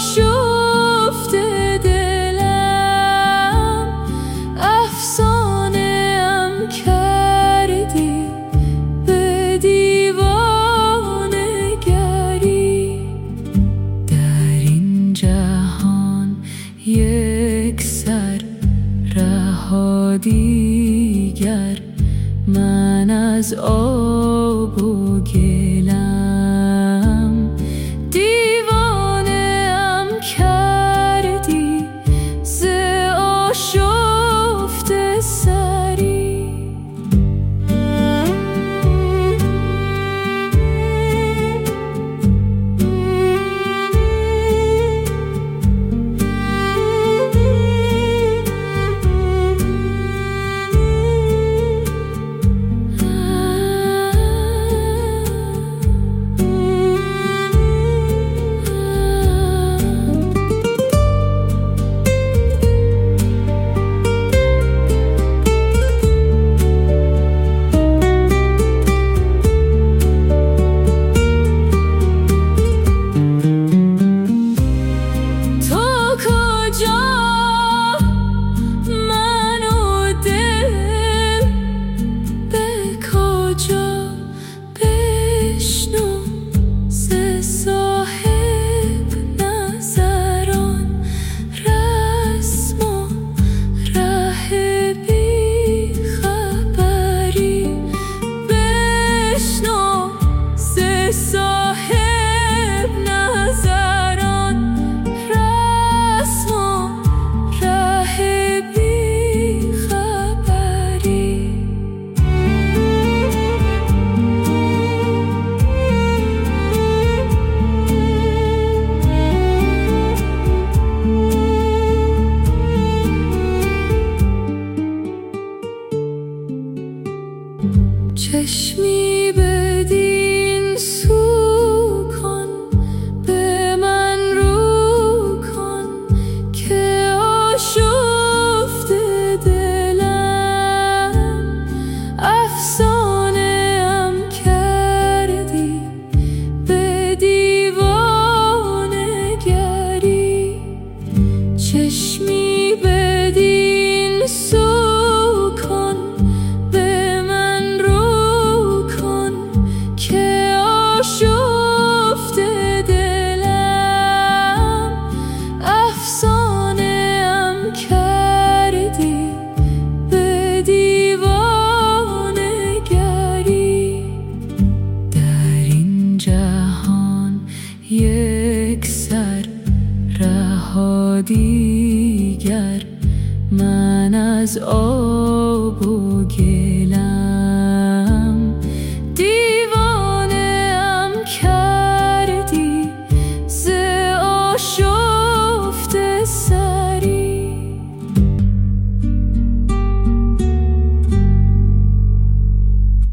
آشفته دلم افسانه ام کردی به دیوانه گری. در این جهان یک سر رها دیگر، من از آب و گلم دیوانه ام کردی ز آشفته سری. چشمی بدین سو کن، به من رو کن که آشفته دلم افسانه ام کردی به دیوانه گری. چشمی بدین سو کن، به من رو کن که آشفته دلم افسانه ام کردی به دیوانه گری. در این جهان یک سر رها دیگر، من از آب و گلم